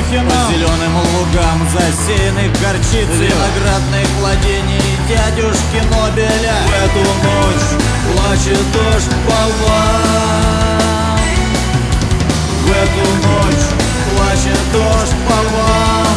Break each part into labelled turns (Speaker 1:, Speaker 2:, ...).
Speaker 1: Мухиным.
Speaker 2: По зеленым лугам, засеянных горчицей, виноградных владений дядюшки Нобеля.
Speaker 1: В эту ночь плачет дождь по вам.
Speaker 2: В эту ночь плачет дождь по вам.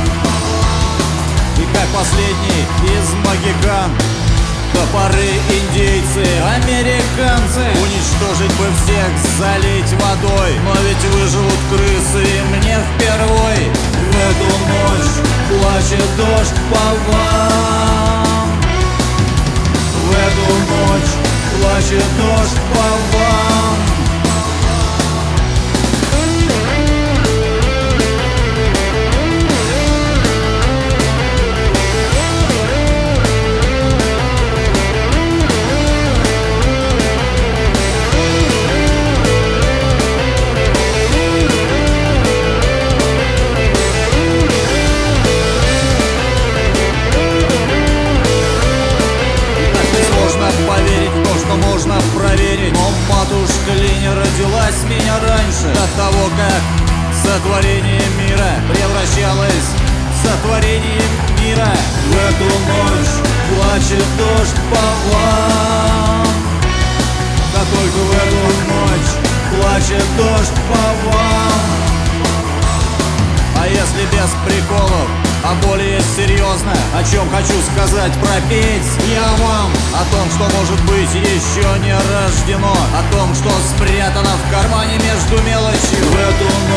Speaker 2: И как последний из могикан, топоры индейцы, американцы. Уничтожить бы всех, залить водой, но ведь выживут крысы, и мне впервой.
Speaker 1: В эту ночь плачет дождь по вам.
Speaker 2: В эту ночь плачет дождь по вам. Поверить в то, что можно проверить. Но матушка Ли не родилась меня раньше, до того, как сотворение мира превращалось в сотворение мира.
Speaker 1: В эту ночь плачет дождь по вам.
Speaker 2: Да только в эту ночь плачет дождь по вам. А если без приколов, а более серьезно, о чем хочу сказать, пропеть я вам о том, что может быть еще не рождено, о том, что спрятано в кармане между мелочью.
Speaker 1: В эту